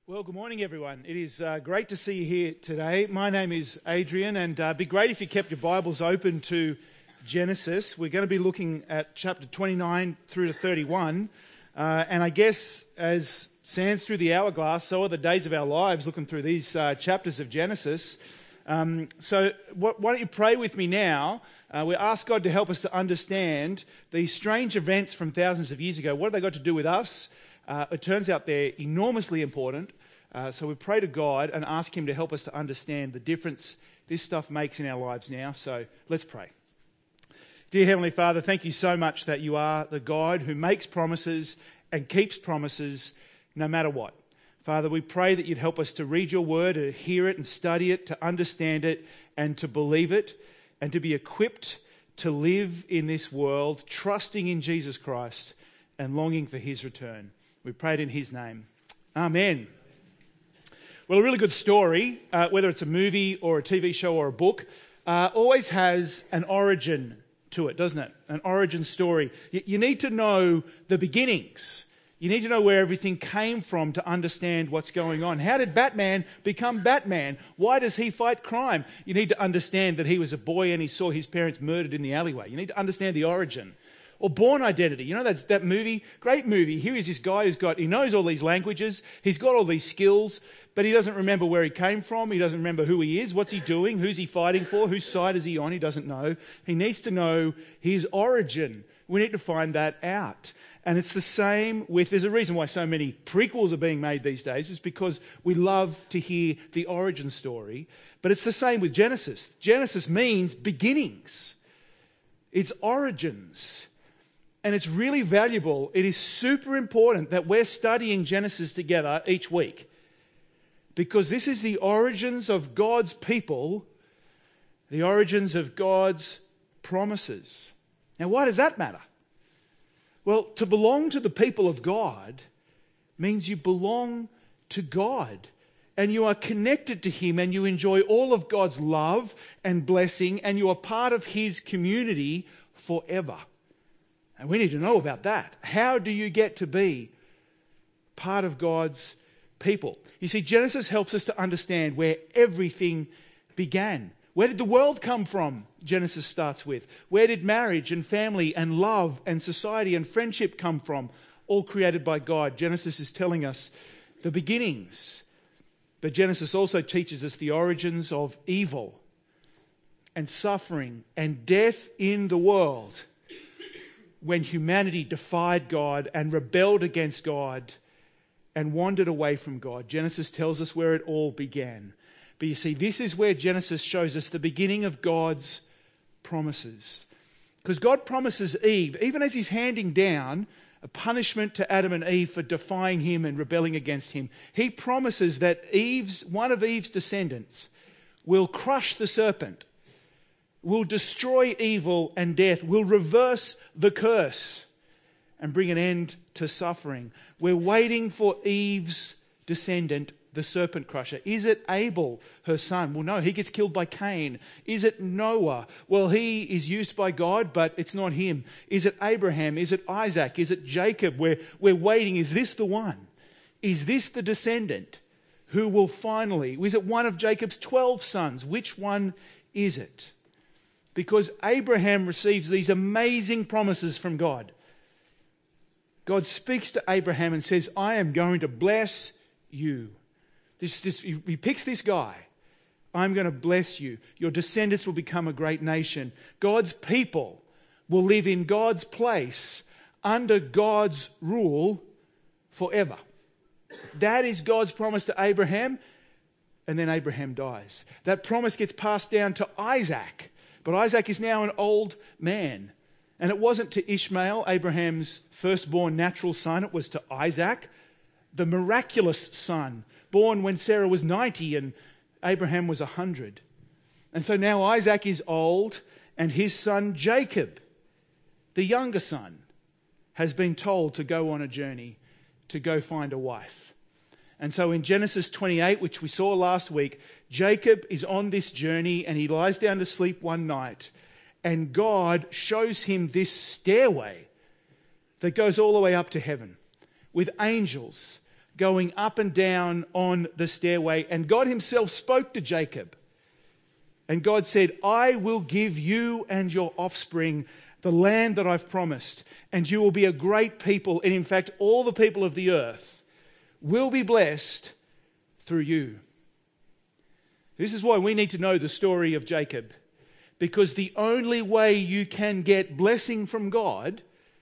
Well, good morning, everyone. It is great to see you here today. My name is Adrian, and it'd be great if you kept your Bibles open to Genesis. We're going to be looking at chapter 29 through to 31, and I guess as sands through the hourglass, so are the days of our lives looking through these chapters of Genesis. So why don't you pray with me now? We ask God to help us to understand these strange events from thousands of years ago. What have they got to do with us? It turns out they're enormously important, so we pray to God and ask Him to help us to understand the difference this stuff makes in our lives now. So let's pray. Dear Heavenly Father, thank you so much that you are the God who makes promises and keeps promises no matter what. Father, we pray that you'd help us to read your word, to hear it and study it, to understand it and to believe it, and to be equipped to live in this world, trusting in Jesus Christ and longing for His return. We pray it in His name. Amen. Well, a really good story, whether it's a movie or a TV show or a book, always has an origin to it, doesn't it? An origin story. You need to know the beginnings. You need to know where everything came from to understand what's going on. How did Batman become Batman? Why does he fight crime? You need to understand that he was a boy and he saw his parents murdered in the alleyway. You need to understand the origin. Or Born Identity. You know that movie? Great movie. Here is this guy he knows all these languages, he's got all these skills, but he doesn't remember where he came from, he doesn't remember who he is, what's he doing, who's he fighting for, whose side is he on, he doesn't know. He needs to know his origin. We need to find that out. And it's the same with, there's a reason why so many prequels are being made these days, is because we love to hear the origin story. But it's the same with Genesis. Genesis means beginnings. It's origins. And it's really valuable. It is super important that we're studying Genesis together each week. Because this is the origins of God's people, the origins of God's promises. Now, why does that matter? Well, to belong to the people of God means you belong to God. And you are connected to Him and you enjoy all of God's love and blessing and you are part of His community forever. And we need to know about that. How do you get to be part of God's people? You see, Genesis helps us to understand where everything began. Where did the world come from? Genesis starts with. Where did marriage and family and love and society and friendship come from? All created by God. Genesis is telling us the beginnings. But Genesis also teaches us the origins of evil and suffering and death in the world, when humanity defied God and rebelled against God and wandered away from God. Genesis tells us where it all began. But you see, this is where Genesis shows us the beginning of God's promises. Because God promises Eve, even as He's handing down a punishment to Adam and Eve for defying Him and rebelling against Him, He promises that one of Eve's descendants will crush the serpent, will destroy evil and death, will reverse the curse and bring an end to suffering. We're waiting for Eve's descendant, the serpent crusher. Is it Abel, her son? Well, no, he gets killed by Cain. Is it Noah? Well, he is used by God, but it's not him. Is it Abraham? Is it Isaac? Is it Jacob? We're waiting. Is this the one? Is this the descendant who will finally... Is it one of Jacob's 12 sons? Which one is it? Because Abraham receives these amazing promises from God. God speaks to Abraham and says, I am going to bless you. He picks this guy. I'm going to bless you. Your descendants will become a great nation. God's people will live in God's place under God's rule forever. That is God's promise to Abraham. And then Abraham dies. That promise gets passed down to Isaac. But Isaac is now an old man. And it wasn't to Ishmael, Abraham's firstborn natural son. It was to Isaac, the miraculous son, born when Sarah was 90 and Abraham was 100. And so now Isaac is old and his son Jacob, the younger son, has been told to go on a journey, to go find a wife. And so in Genesis 28, which we saw last week, Jacob is on this journey and he lies down to sleep one night and God shows him this stairway that goes all the way up to heaven with angels going up and down on the stairway, and God himself spoke to Jacob. And God said, I will give you and your offspring the land that I've promised, and you will be a great people. And in fact, all the people of the earth will be blessed through you. This is why we need to know the story of Jacob, because the only way you can get blessing from God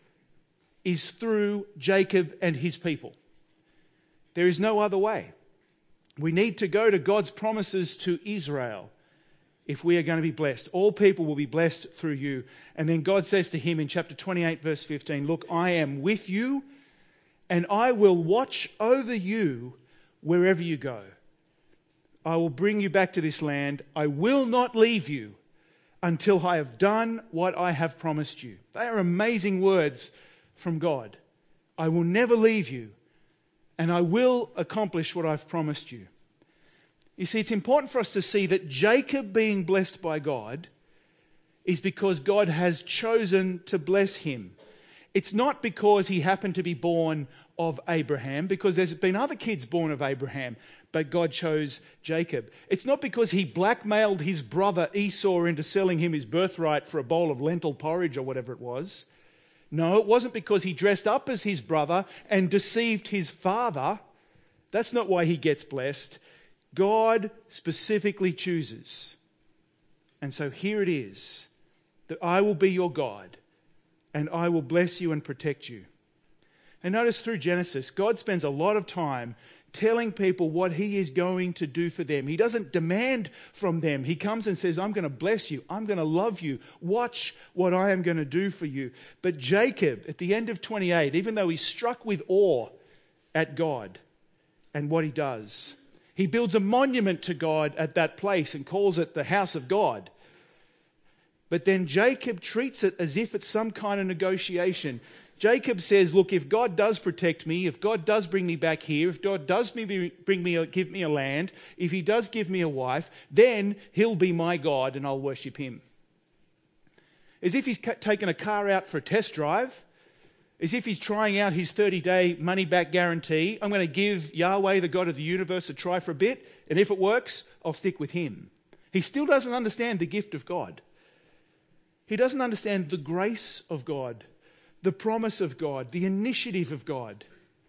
is through Jacob and his people. There is no other way. We need to go to God's promises to Israel if we are going to be blessed. All people will be blessed through you. And then God says to him in chapter 28, verse 15, look, I am with you, and I will watch over you wherever you go. I will bring you back to this land. I will not leave you until I have done what I have promised you. They are amazing words from God. I will never leave you, and I will accomplish what I've promised you. You see, it's important for us to see that Jacob being blessed by God is because God has chosen to bless him. It's not because he happened to be born of Abraham, because there's been other kids born of Abraham, but God chose Jacob. It's not because he blackmailed his brother Esau into selling him his birthright for a bowl of lentil porridge or whatever it was. No, it wasn't because he dressed up as his brother and deceived his father. That's not why he gets blessed. God specifically chooses. And so here it is, that I will be your God, and I will bless you and protect you. And notice through Genesis, God spends a lot of time telling people what he is going to do for them. He doesn't demand from them. He comes and says, I'm going to bless you. I'm going to love you. Watch what I am going to do for you. But Jacob, at the end of 28, even though he's struck with awe at God and what he does, he builds a monument to God at that place and calls it the house of God. But then Jacob treats it as if it's some kind of negotiation. Jacob says, look, if God does protect me, if God does bring me back here, if God does give me a land, if he does give me a wife, then he'll be my God and I'll worship him. As if he's taken a car out for a test drive, as if he's trying out his 30-day money-back guarantee. I'm going to give Yahweh, the God of the universe, a try for a bit, and if it works, I'll stick with him. He still doesn't understand the gift of God. He doesn't understand the grace of God, the promise of God, the initiative of God.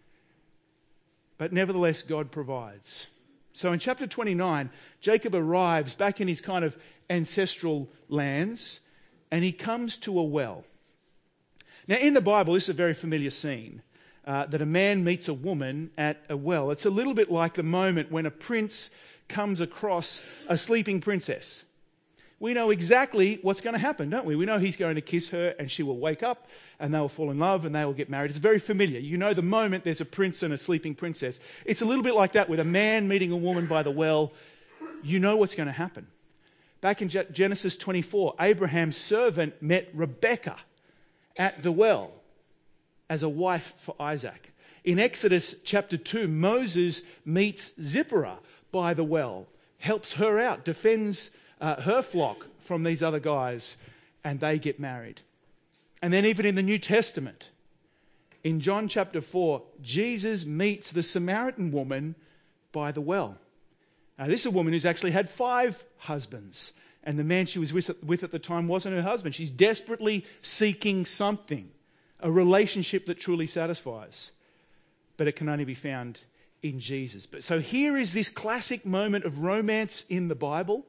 But nevertheless, God provides. So in chapter 29, Jacob arrives back in his kind of ancestral lands, and he comes to a well. Now, in the Bible, this is a very familiar scene, that a man meets a woman at a well. It's a little bit like the moment when a prince comes across a sleeping princess. We know exactly what's going to happen, don't we? We know he's going to kiss her and she will wake up and they will fall in love and they will get married. It's very familiar. You know the moment there's a prince and a sleeping princess. It's a little bit like that with a man meeting a woman by the well. You know what's going to happen. Back in Genesis 24, Abraham's servant met Rebekah at the well as a wife for Isaac. In Exodus chapter 2, Moses meets Zipporah by the well, helps her out, defends her flock from these other guys, and they get married. And then even in the New Testament, in John chapter 4, Jesus meets the Samaritan woman by the well. Now, this is a woman who's actually had 5 husbands, and the man she was with at the time wasn't her husband. She's desperately seeking something, a relationship that truly satisfies. But it can only be found in Jesus. So here is this classic moment of romance in the Bible.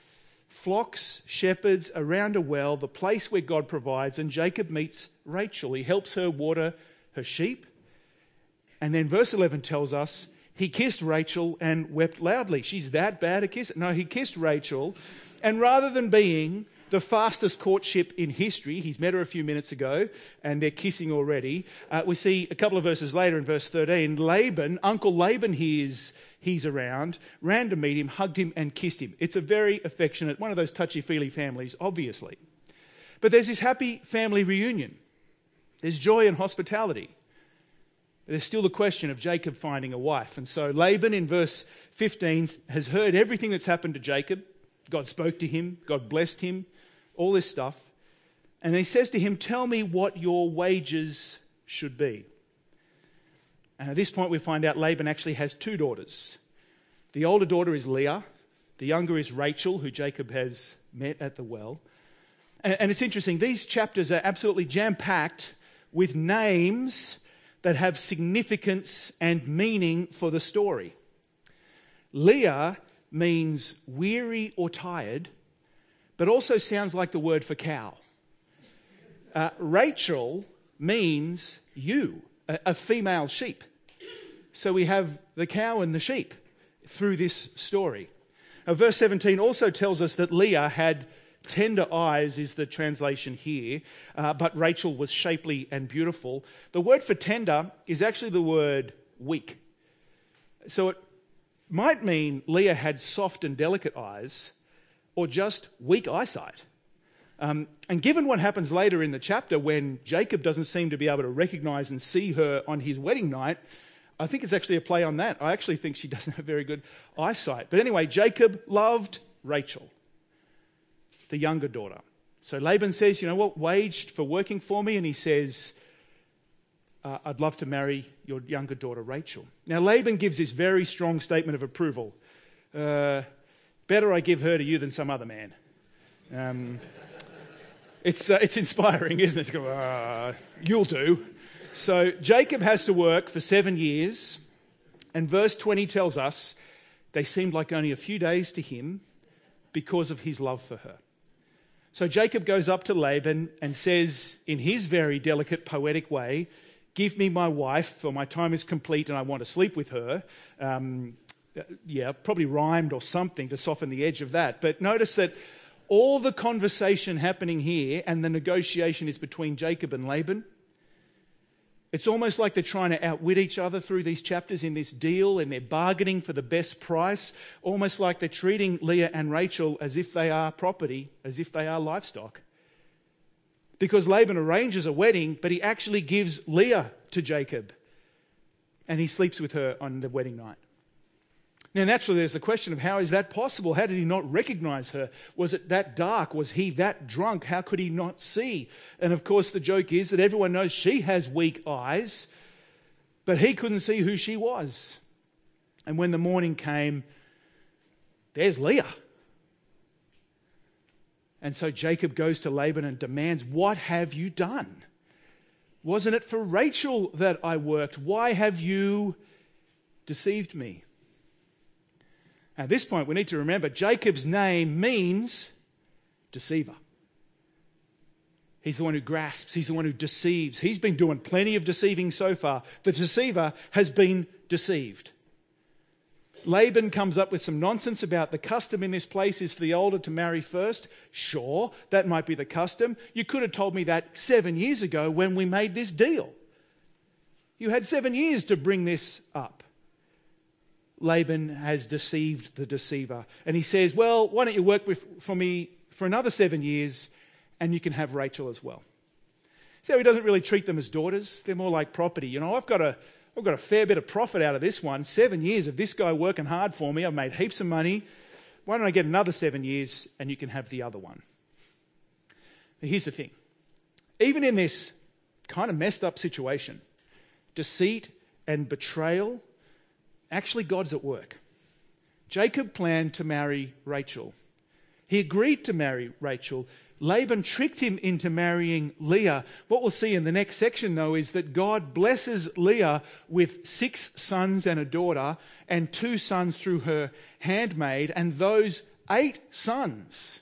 Flocks, shepherds around a well, the place where God provides, and Jacob meets Rachel. He helps her water her sheep. And then verse 11 tells us he kissed Rachel and wept loudly. She's that bad a kisser? No, he kissed Rachel. And rather than being the fastest courtship in history, he's met her a few minutes ago and they're kissing already. We see a couple of verses later in verse 13, Laban, Uncle Laban hears he's around, ran to meet him, hugged him and kissed him. It's a very affectionate, one of those touchy-feely families, obviously. But there's this happy family reunion. There's joy and hospitality. There's still the question of Jacob finding a wife. And so Laban in verse 15 has heard everything that's happened to Jacob. God spoke to him, God blessed him, all this stuff. And he says to him, tell me what your wages should be. And at this point we find out Laban actually has two daughters. The older daughter is Leah. The younger is Rachel, who Jacob has met at the well. And it's interesting, these chapters are absolutely jam-packed with names that have significance and meaning for the story. Leah means weary or tired, but also sounds like the word for cow. Rachel means ewe, a female sheep. So we have the cow and the sheep through this story. Verse 17 also tells us that Leah had tender eyes, is the translation here, but Rachel was shapely and beautiful. The word for tender is actually the word weak. So it might mean Leah had soft and delicate eyes, or just weak eyesight. And given what happens later in the chapter when Jacob doesn't seem to be able to recognize and see her on his wedding night, I think it's actually a play on that. I actually think she doesn't have very good eyesight. But anyway, Jacob loved Rachel, the younger daughter. So Laban says, you know what, waged for working for me? And he says, I'd love to marry your younger daughter, Rachel. Now, Laban gives this very strong statement of approval. Better I give her to you than some other man. It's inspiring, isn't it? You'll do. So Jacob has to work for 7 years, and verse 20 tells us they seemed like only a few days to him because of his love for her. So Jacob goes up to Laban and says, in his very delicate, poetic way, give me my wife, for my time is complete and I want to sleep with her. Probably rhymed or something to soften the edge of that. But notice that all the conversation happening here and the negotiation is between Jacob and Laban. It's almost like they're trying to outwit each other through these chapters in this deal, and they're bargaining for the best price, almost like they're treating Leah and Rachel as if they are property, as if they are livestock. Because Laban arranges a wedding, but he actually gives Leah to Jacob, and he sleeps with her on the wedding night. Now, naturally, there's the question of how is that possible? How did he not recognize her? Was it that dark? Was he that drunk? How could he not see? And of course, the joke is that everyone knows she has weak eyes, but he couldn't see who she was. And when the morning came, there's Leah. And so Jacob goes to Laban and demands, what have you done? Wasn't it for Rachel that I worked? Why have you deceived me? At this point, we need to remember Jacob's name means deceiver. He's the one who grasps. He's the one who deceives. He's been doing plenty of deceiving so far. The deceiver has been deceived. Laban comes up with some nonsense about the custom in this place is for the older to marry first. Sure, that might be the custom. You could have told me that 7 years ago when we made this deal. You had 7 years to bring this up. Laban has deceived the deceiver. And he says, well, why don't you work for me for another 7 years and you can have Rachel as well. So he doesn't really treat them as daughters. They're more like property. You know, I've got a fair bit of profit out of this one. 7 years of this guy working hard for me. I've made heaps of money. Why don't I get another 7 years and you can have the other one? Now, here's the thing. Even in this kind of messed up situation, deceit and betrayal, actually, God's at work. Jacob planned to marry Rachel. He agreed to marry Rachel. Laban tricked him into marrying Leah. What we'll see in the next section, though, is that God blesses Leah with 6 sons and a daughter, and 2 sons through her handmaid, and those 8 sons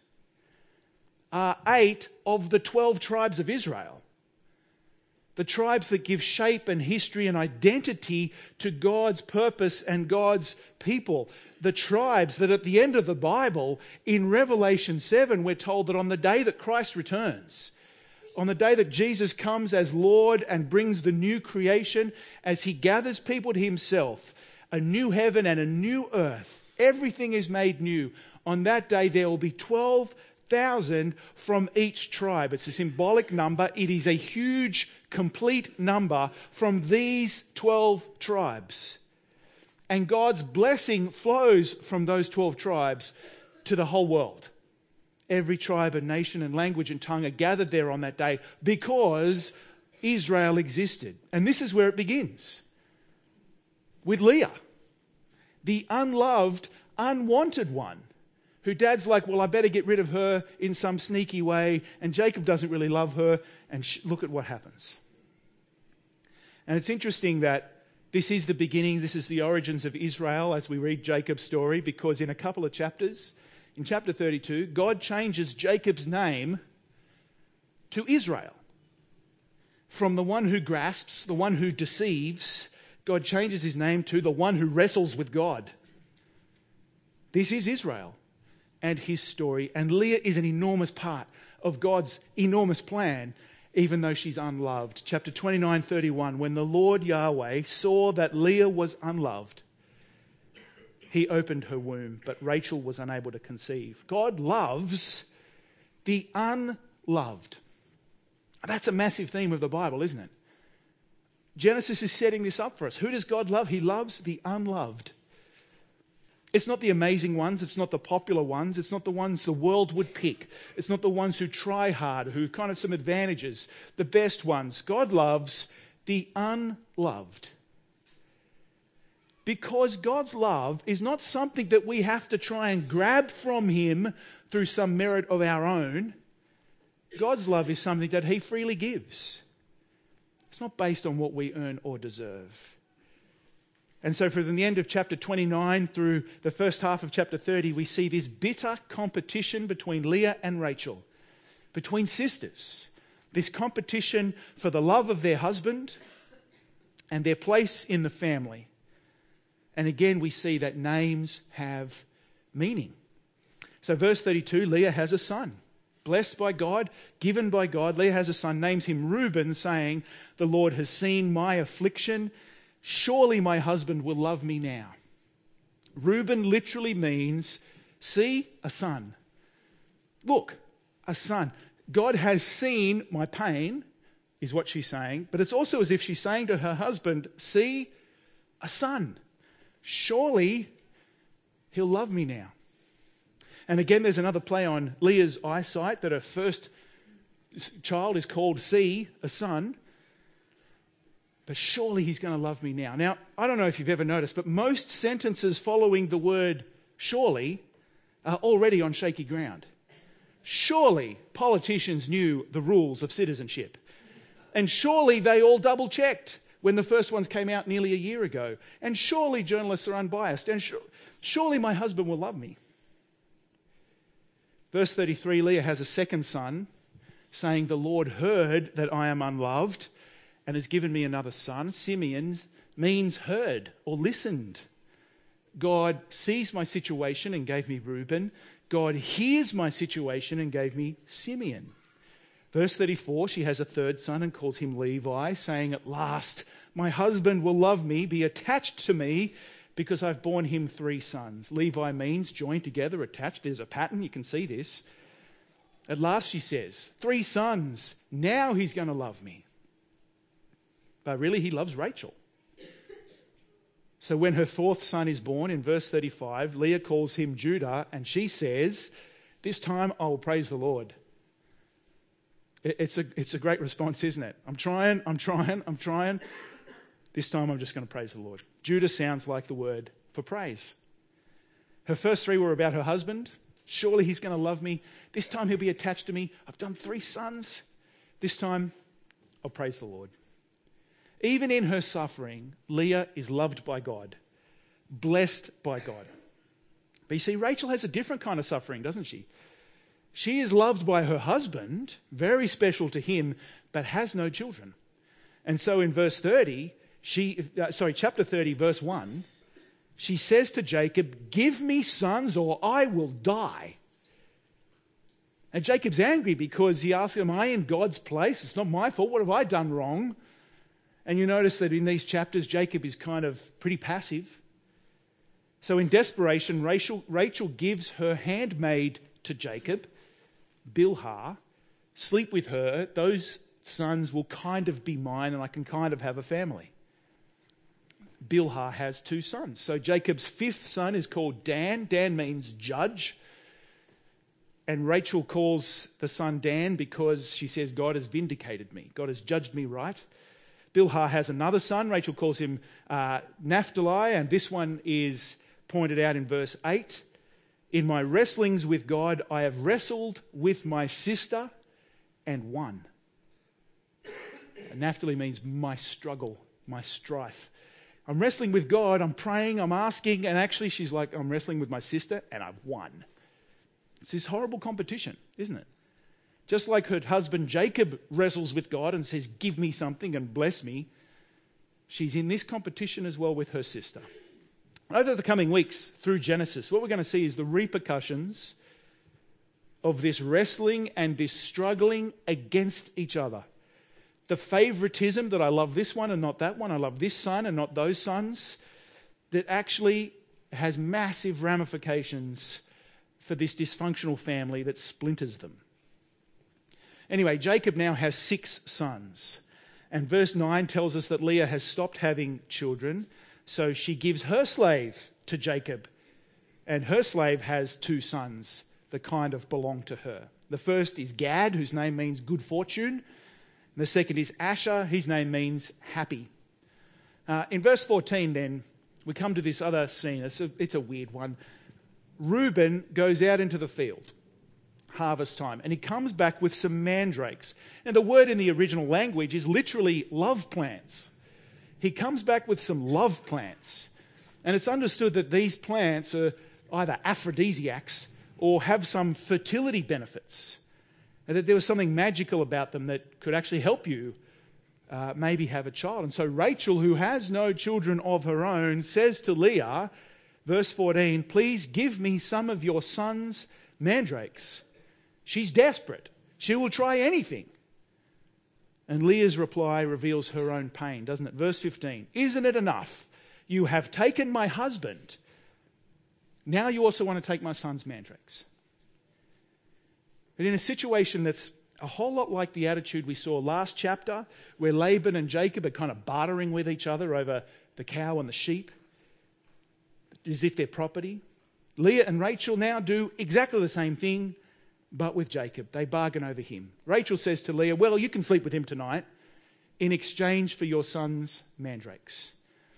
are 8 of the 12 tribes of Israel. The tribes that give shape and history and identity to God's purpose and God's people. The tribes that at the end of the Bible, in Revelation 7, we're told that on the day that Christ returns, on the day that Jesus comes as Lord and brings the new creation, as he gathers people to himself, a new heaven and a new earth, everything is made new. On that day there will be 12,000 from each tribe. It's a symbolic number. It is a huge, complete number from these 12 tribes. And God's blessing flows from those 12 tribes to the whole world. Every tribe and nation and language and tongue are gathered there on that day because Israel existed. And this is where it begins. with Leah, the unloved, unwanted one, who dad's like, well, I better get rid of her in some sneaky way, and Jacob doesn't really love her, and look at what happens. And it's interesting that this is the beginning, this is the origins of Israel as we read Jacob's story, because in a couple of chapters, in chapter 32, God changes Jacob's name to Israel. From the one who grasps, the one who deceives, God changes his name to the one who wrestles with God. This is Israel and his story. And Leah is an enormous part of God's enormous plan, even though she's unloved. Chapter 29:31, when the Lord Yahweh saw that Leah was unloved, he opened her womb, but Rachel was unable to conceive. God loves the unloved. That's a massive theme of the Bible, isn't it? Genesis is setting this up for us. Who does God love? He loves the unloved. It's not the amazing ones. It's not the popular ones. It's not the ones the world would pick. It's not the ones who try hard, who kind of some advantages. The best ones. God loves the unloved. Because God's love is not something that we have to try and grab from him through some merit of our own. God's love is something that he freely gives. It's not based on what we earn or deserve. And so from the end of chapter 29 through the first half of chapter 30, we see this bitter competition between Leah and Rachel, between sisters. This competition for the love of their husband and their place in the family. And again, we see that names have meaning. So verse 32, Leah has a son. Blessed by God, given by God, Leah has a son, names him Reuben, saying, the Lord has seen my affliction. Surely my husband will love me now. Reuben literally means, see, a son. Look, a son. God has seen my pain, is what she's saying. But it's also as if she's saying to her husband, see, a son. Surely he'll love me now. And again, there's another play on Leah's eyesight, that her first child is called See, a son. But surely he's going to love me now. Now, I don't know if you've ever noticed, but most sentences following the word surely are already on shaky ground. Surely politicians knew the rules of citizenship. And surely they all double-checked when the first ones came out nearly a year ago. And surely journalists are unbiased. And surely my husband will love me. Verse 33, Leah has a second son, saying, the Lord heard that I am unloved and has given me another son. Simeon means heard or listened. God sees my situation and gave me Reuben. God hears my situation and gave me Simeon. Verse 34, she has a third son and calls him Levi, saying, at last my husband will love me, be attached to me, because I've borne him 3 sons. Levi means joined together, attached. There's a pattern, you can see this. At last, she says, 3 sons, now he's going to love me. But really, he loves Rachel. So when her 4th son is born, in verse 35, Leah calls him Judah, and she says, this time I will praise the Lord. It's a great response, isn't it? I'm trying. This time I'm just going to praise the Lord. Judah sounds like the word for praise. Her first 3 were about her husband. Surely he's going to love me. This time he'll be attached to me. I've done 3 sons. This time I'll praise the Lord. Even in her suffering, Leah is loved by God, blessed by God. But you see, Rachel has a different kind of suffering, doesn't she? She is loved by her husband, very special to him, but has no children. And so in verse 30, chapter 30, verse 1, she says to Jacob, give me sons or I will die. And Jacob's angry because he asks, am I in God's place? It's not my fault. What have I done wrong? And you notice that in these chapters, Jacob is kind of pretty passive. So in desperation, Rachel gives her handmaid to Jacob, Bilhah, sleep with her. Those sons will kind of be mine and I can kind of have a family. Bilhah has 2 sons. So Jacob's 5th son is called Dan. Dan means judge. And Rachel calls the son Dan because she says, God has vindicated me. God has judged me right. Bilhah has another son. Rachel calls him Naphtali, and this one is pointed out in verse 8. In my wrestlings with God, I have wrestled with my sister and won. And Naphtali means my struggle, my strife. I'm wrestling with God, I'm praying, I'm asking, and actually she's like, I'm wrestling with my sister and I've won. It's this horrible competition, isn't it? Just like her husband Jacob wrestles with God and says, give me something and bless me, she's in this competition as well with her sister. Over the coming weeks through Genesis, what we're going to see is the repercussions of this wrestling and this struggling against each other. The favoritism that I love this one and not that one, I love this son and not those sons, that actually has massive ramifications for this dysfunctional family that splinters them. Anyway, Jacob now has 6 sons. And verse 9 tells us that Leah has stopped having children, so she gives her slave to Jacob. And her slave has 2 sons that kind of belong to her. The first is Gad, whose name means good fortune. And the second is Asher, his name means happy. In verse 14 then, we come to this other scene. It's a weird one. Reuben goes out into the field, harvest time, and he comes back with some mandrakes. And the word in the original language is literally love plants. He comes back with some love plants. And it's understood that these plants are either aphrodisiacs or have some fertility benefits. And that there was something magical about them that could actually help you maybe have a child. And so Rachel, who has no children of her own, says to Leah, verse 14, please give me some of your son's mandrakes. She's desperate. She will try anything. And Leah's reply reveals her own pain, doesn't it? Verse 15, isn't it enough? You have taken my husband. Now you also want to take my son's mandrakes. But in a situation that's a whole lot like the attitude we saw last chapter, where Laban and Jacob are kind of bartering with each other over the cow and the sheep, as if they're property. Leah and Rachel now do exactly the same thing, but with Jacob. They bargain over him. Rachel says to Leah, well, you can sleep with him tonight in exchange for your son's mandrakes.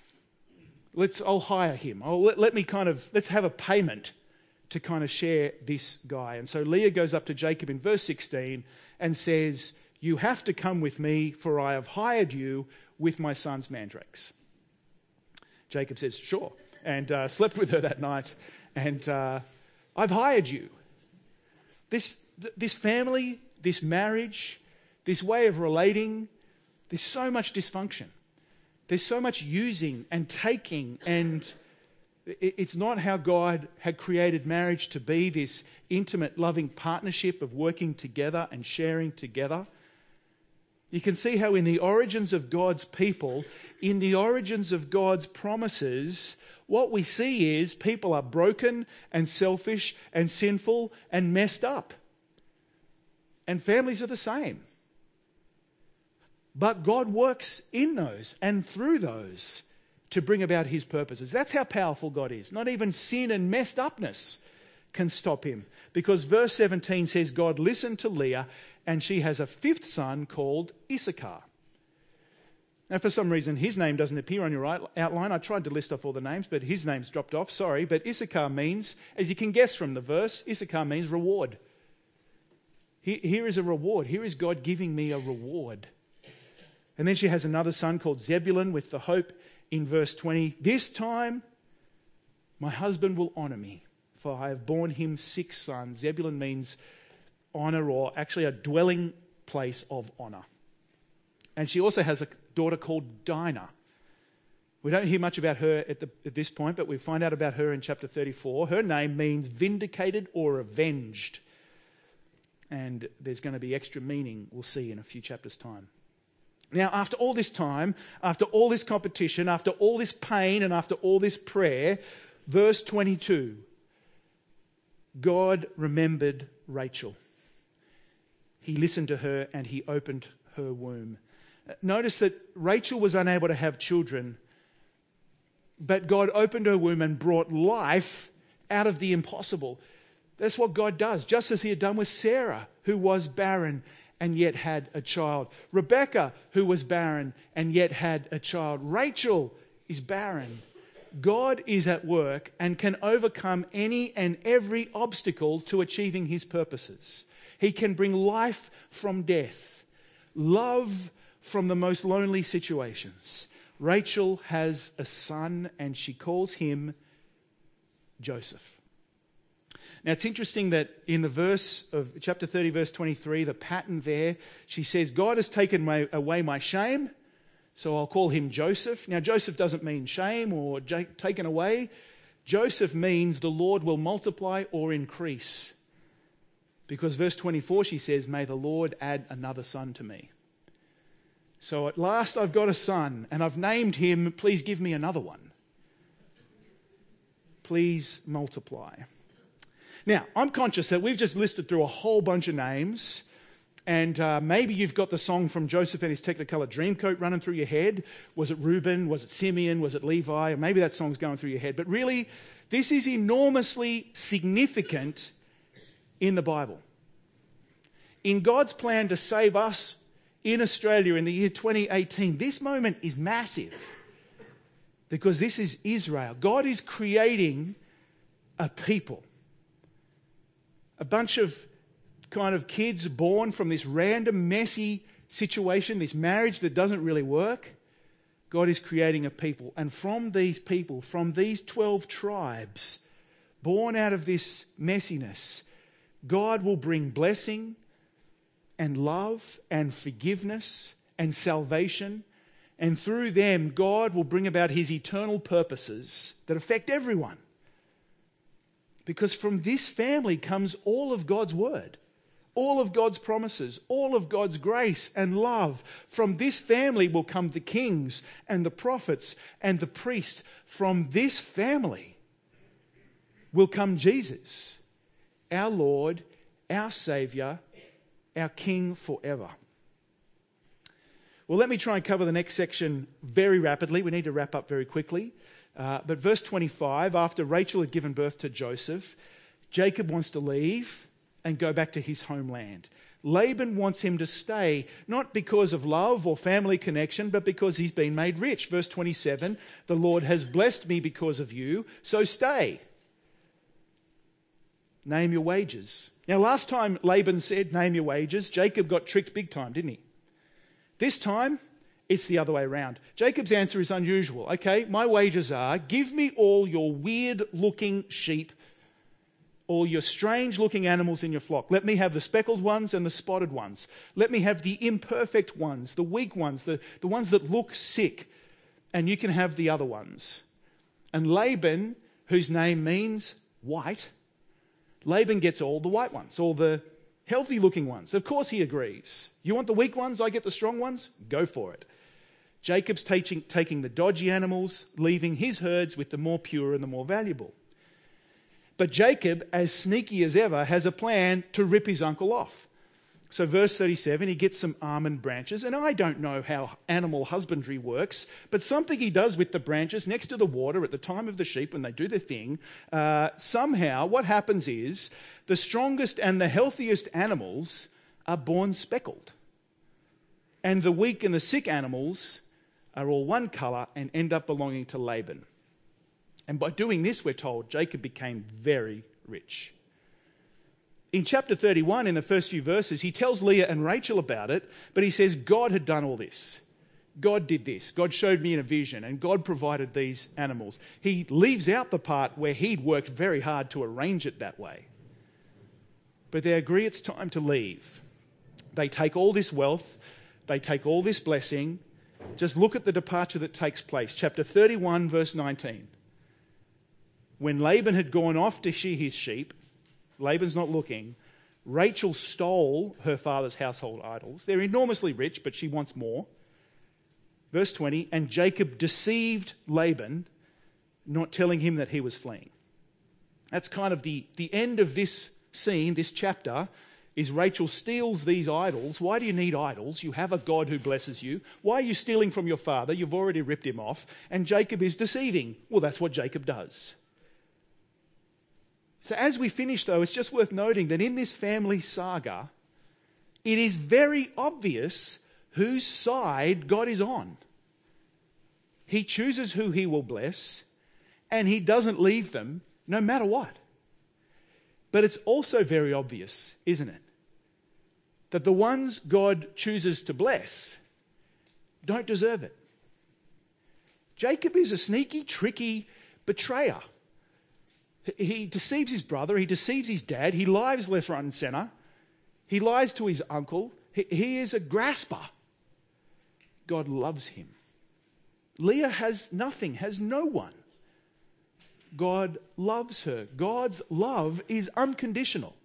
I'll hire him. Let's have a payment to kind of share this guy. And so Leah goes up to Jacob in verse 16 and says, you have to come with me, for I have hired you with my son's mandrakes. Jacob says, sure, and slept with her that night, and I've hired you. This family, this marriage, this way of relating, there's so much dysfunction. There's so much using and taking, and it's not how God had created marriage to be, this intimate, loving partnership of working together and sharing together. You can see how in the origins of God's people, in the origins of God's promises, what we see is people are broken and selfish and sinful and messed up. And families are the same. But God works in those and through those to bring about his purposes. That's how powerful God is. Not even sin and messed upness can stop him. Because verse 17 says God listened to Leah, and she has a 5th son called Issachar. Now, for some reason, his name doesn't appear on your outline. I tried to list off all the names, but his name's dropped off. Sorry, but Issachar means, as you can guess from the verse, Issachar means reward. Here is a reward. Here is God giving me a reward. And then she has another son called Zebulun with the hope in verse 20. This time, my husband will honor me, for I have borne him 6 sons. Zebulun means honor, or actually a dwelling place of honor. And she also has a daughter called Dinah. We don't hear much about her at this point, but we find out about her in chapter 34. Her name means vindicated or avenged. And there's going to be extra meaning, we'll see in a few chapters' time. Now, after all this time, after all this competition, after all this pain, and after all this prayer, verse 22, God remembered Rachel. He listened to her and he opened her womb. Notice that Rachel was unable to have children, but God opened her womb and brought life out of the impossible. That's what God does, just as he had done with Sarah, who was barren, and yet had a child. Rebecca, who was barren and yet had a child. Rachel is barren. God is at work and can overcome any and every obstacle to achieving his purposes. He can bring life from death, love from the most lonely situations. Rachel has a son and she calls him Joseph. Now it's interesting that in the verse of chapter 30, verse 23, the pattern there, she says, God has taken away my shame, so I'll call him Joseph. Now Joseph doesn't mean shame or taken away. Joseph means the Lord will multiply or increase. Because verse 24, she says, may the Lord add another son to me. So at last I've got a son and I've named him, please give me another one. Please multiply. Now, I'm conscious that we've just listed through a whole bunch of names, and maybe you've got the song from Joseph and his Technicolor Dreamcoat running through your head. Was it Reuben? Was it Simeon? Was it Levi? Or maybe that song's going through your head. But really, this is enormously significant in the Bible. In God's plan to save us in Australia in the year 2018, this moment is massive because this is Israel. God is creating a people. A bunch of kind of kids born from this random, messy situation, this marriage that doesn't really work. God is creating a people. And from these people, from these 12 tribes, born out of this messiness, God will bring blessing and love and forgiveness and salvation. And through them, God will bring about his eternal purposes that affect everyone. Because from this family comes all of God's word, all of God's promises, all of God's grace and love. From this family will come the kings and the prophets and the priests. From this family will come Jesus, our Lord, our Saviour, our King forever. Well, let me try and cover the next section very rapidly. We need to wrap up very quickly. But verse 25, after Rachel had given birth to Joseph, Jacob wants to leave and go back to his homeland. Laban wants him to stay, not because of love or family connection, but because he's been made rich. Verse 27, the Lord has blessed me because of you, so stay. Name your wages. Now, last time Laban said, name your wages, Jacob got tricked big time, didn't he? This time, it's the other way around. Jacob's answer is unusual. Okay, my wages are, give me all your weird-looking sheep, all your strange-looking animals in your flock. Let me have the speckled ones and the spotted ones. Let me have the imperfect ones, the weak ones, the ones that look sick. And you can have the other ones. And Laban, whose name means white, Laban gets all the white ones, all the healthy-looking ones. Of course he agrees. You want the weak ones, I get the strong ones? Go for it. Jacob's taking the dodgy animals, leaving his herds with the more pure and the more valuable. But Jacob, as sneaky as ever, has a plan to rip his uncle off. So verse 37, he gets some almond branches, and I don't know how animal husbandry works, but something he does with the branches next to the water at the time of the sheep when they do their thing, somehow what happens is the strongest and the healthiest animals are born speckled. And the weak and the sick animals are all one colour and end up belonging to Laban. And by doing this, we're told, Jacob became very rich. In chapter 31, in the first few verses, he tells Leah and Rachel about it, but he says God had done all this. God did this. God showed me in a vision, and God provided these animals. He leaves out the part where he'd worked very hard to arrange it that way. But they agree it's time to leave. They take all this wealth, they take all this blessing. Just look at the departure that takes place. Chapter 31, verse 19. When Laban had gone off to shear his sheep, Laban's not looking, Rachel stole her father's household idols. They're enormously rich, but she wants more. Verse 20, and Jacob deceived Laban, not telling him that he was fleeing. That's kind of the end of this scene, this chapter, is Rachel steals these idols. Why do you need idols? You have a God who blesses you. Why are you stealing from your father? You've already ripped him off. And Jacob is deceiving. Well, that's what Jacob does. So as we finish, though, it's just worth noting that in this family saga, it is very obvious whose side God is on. He chooses who he will bless, and he doesn't leave them no matter what. But it's also very obvious, isn't it, that the ones God chooses to bless don't deserve it. Jacob is a sneaky, tricky betrayer. He deceives his brother, he deceives his dad, he lies left, right and centre. He lies to his uncle. He is a grasper. God loves him. Leah has nothing, has no one. God loves her. God's love is unconditional.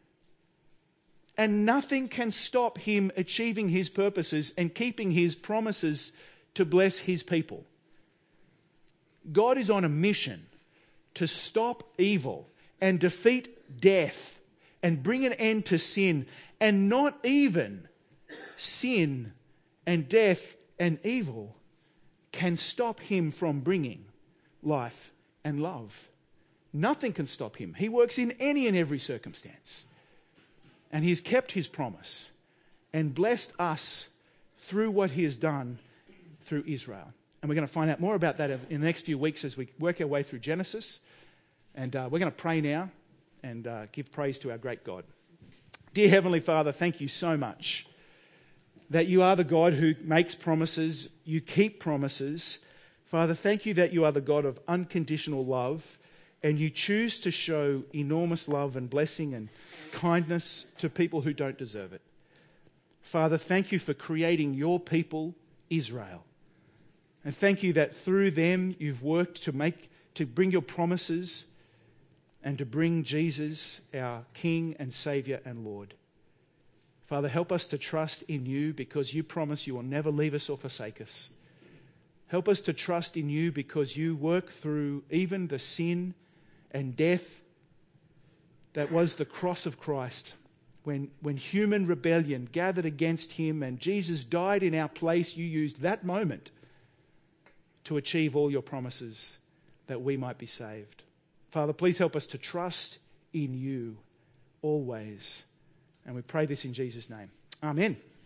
And nothing can stop him achieving his purposes and keeping his promises to bless his people. God is on a mission to stop evil and defeat death and bring an end to sin. And not even sin and death and evil can stop him from bringing life and love. Nothing can stop him. He works in any and every circumstance. And he's kept his promise and blessed us through what he has done through Israel. And we're going to find out more about that in the next few weeks as we work our way through Genesis. And we're going to pray now and give praise to our great God. Dear Heavenly Father, thank you so much that you are the God who makes promises, you keep promises. Father, thank you that you are the God of unconditional love, and you choose to show enormous love and blessing and kindness to people who don't deserve it. Father, thank you for creating your people, Israel. And thank you that through them you've worked to bring your promises and to bring Jesus, our King and Saviour and Lord. Father, help us to trust in you because you promise you will never leave us or forsake us. Help us to trust in you because you work through even the sin and death that was the cross of Christ when human rebellion gathered against him and Jesus died in our place. You used that moment to achieve all your promises that we might be saved. Father, please help us to trust in you always. And we pray this in Jesus' name. Amen.